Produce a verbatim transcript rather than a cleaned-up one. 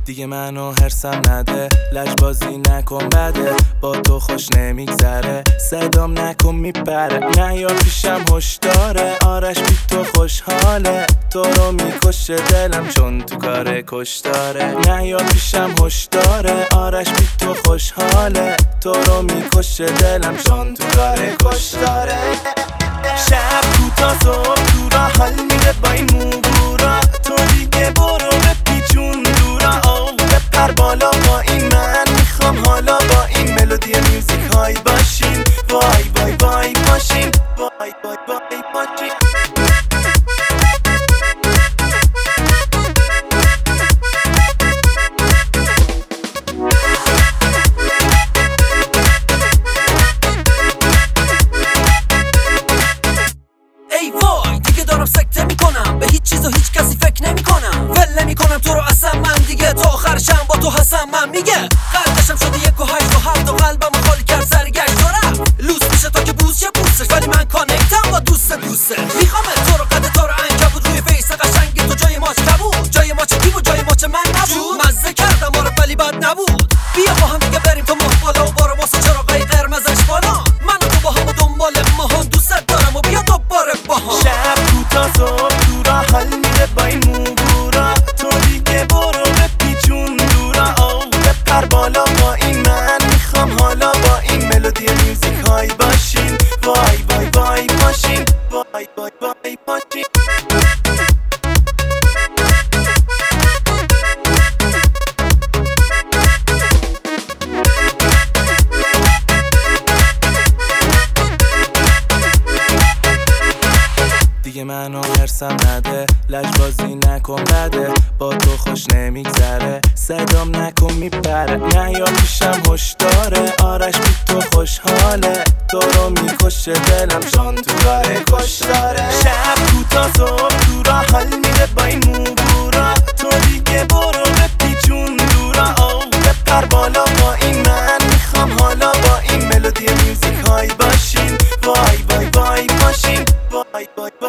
دیگه منو هرسم نده، لجبازی نکن بده، با تو خوش نمیگذره، صدام نکن میپره، نه یا پیشم هشداره، آرش بی تو خوشحاله، تو رو میکشه دلم چون تو کار کشتاره، نه یا پیشم هشداره، آرش بی تو خوشحاله، تو رو میکشه دلم چون تو کار کشتاره. شب کوتا صبح تو را حال میره با این موبورا، تو دیگه برو بپیچون دورا، آو بپر بالا با این، من میخوام حالا با این ملودی میوزیک های باشین، وای وای وای باشین، وای وای وای باشین. ای وای دیگه دارم سکته میکنم، به هیچ چیز و هیچ کسی فکر نمیکنم، ول نمیکنم تو رو اصلا من دیگه، تا آخرشم با تو هستم من میگه، قلبشم شده یک و هشت و هفت و قلبم خالی کرد سرگشت و رفت، لوس میشه تا که بوز شه بوسش، ولی من کانکتم با دوست دوسته، میخوام تو رو قد تو رو عنکبوت، روی فیس قشنگ تو جای ماچ کبود، جای ماچ کی بود جای ماچ من نبود، مزه کردم آره ولی بد نبود، بیا با هم دیگه بریم تو ماه بالا و بارو واسه چراغای قرمزش بالا، من و تو با هم و دنبال ماها، دوست دارم و بیا دوباره با هم. شب کوتا صبح تو را حال میره با این موبورا، تو دیگه برو بپیچون دورا، آو بپر بالا با این، من میخوام حالا با این ملودی میوزیک های باشین، وای وای وای باشین، وای وای وای باشین. دیگه منو هرسم نده، لجبازی نکن بده، با تو خوش نمیگذره، صدام نکن میپره، نه یا پیشم هشداره، آرش بی تو خوشحاله، تو رو میکشه دلم چون تو کار کشتاره. شب کوتا صبح تو را حال میره با این موبورا، تو دیگه برو بپیچون دورا، آو بپر بالا با این، من میخوام حالا با این ملودی میوزیک های باشین، وای وای وای باشین، وای وای وای.